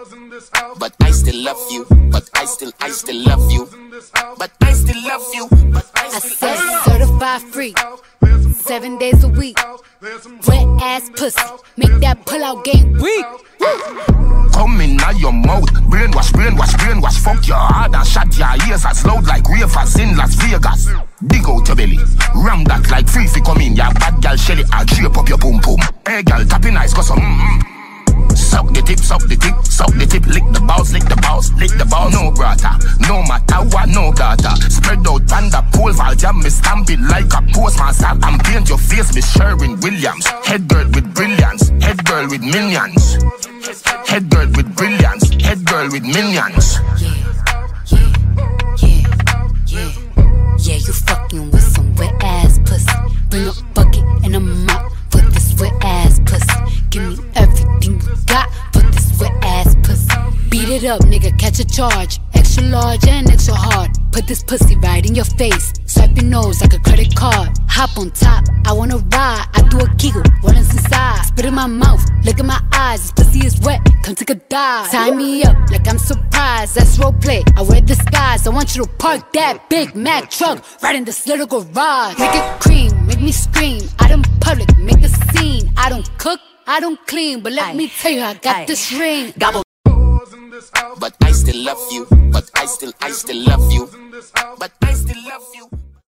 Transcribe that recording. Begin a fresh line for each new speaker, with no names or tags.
but I still love you. But I still love you. But I still love you. But I
said certified free, 7 days a week. Wet ass pussy, make that pull out game weak.
Come in now your mouth, brainwash, brainwash, brainwash. Fuck your heart and shut your ears as loud like ravers in Las Vegas. Dig out your belly, ram that like free fi come in. Ya bad gal Shelly, I'll drape up your boom boom. Hey gal, tapping nice, cause some suck the tip, suck the tip, suck the tip. Lick the balls, lick the balls, lick the balls. No brother, no matter what, no data. Spread out thunder, pole vault, yeah, me stamp it like a postmaster. And paint your face with Sherwin Williams. Head girl with brilliance, head girl with millions. Head girl with brilliance, head girl with millions.
Yeah, you fucking with some wet ass pussy. Bring a bucket and a mop for this wet ass pussy. Give me everything you got for this wet ass pussy. Beat it up, nigga, catch a charge. Extra large and extra hard. Put this pussy right in your face. Swipe your nose like a credit card. Hop on top, I wanna ride. I do a giggle, what is inside? Spit in my mouth, look in my eyes. This pussy is wet, come take a dive. Tie me up like I'm surprised, that's roleplay. I wear disguise, I want you to park that Big Mac truck right in this little garage. Make it cream, make me scream. Out in public, make a scene. I don't cook, I don't clean, but let me tell you, I got this ring. Gobble.
But I still love you. But I still love you. But I still love you.